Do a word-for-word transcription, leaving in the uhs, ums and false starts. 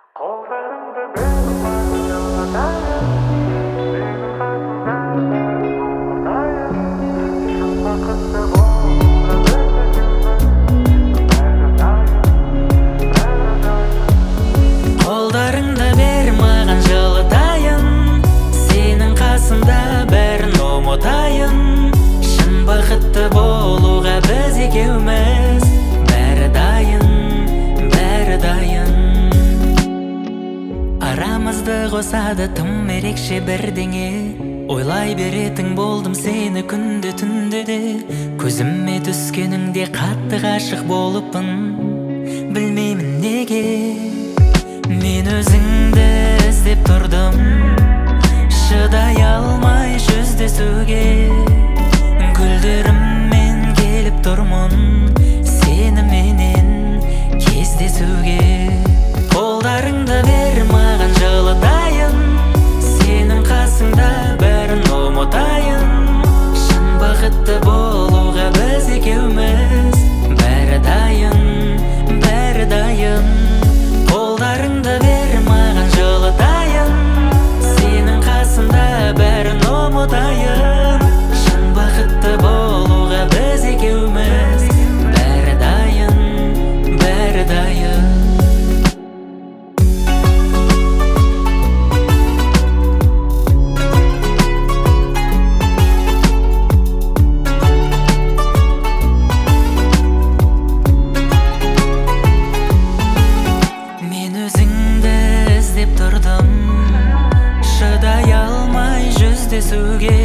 Kollarımda bir parçaladayım. Senin kalbinde buradayım. Şu vakıtta boğulda bezeceğim. Neredeyim, neredeyim. Kollarыңда бер маған жылытайын, сенің қасыңда бәрін ұмытайын. Шын бақытты болуға біз екеуміз, бәрі дайын, бәрі дайын. Арамызды қосады тым ерекше бірдеңе, ойлай беретін болдым сені күнде түнде де. Көзіме түскеніңде қатты ғашық болыппын, білмеймін неге. Мен өзіңді іздеп тұрдым, шыдай алмай жүздесуге. Гүлдеріммен келіп тұрмын, сеніменен кездесуге. Қолдарыңды бер маған жылытайын, сенің қасыңда бәрін ұмытайын. Шын бақытты болуға біз екеуміз, бәрі дайын, бәрі дайын. Қолдарыңды бер маған жылытайын, сенің қасыңда бәрін ұмытайын. Шын бақытты болуға біз екеуміз, бәрі дайын, бәрі дайын. Тұрдым, шыдай алмай жүздесуге.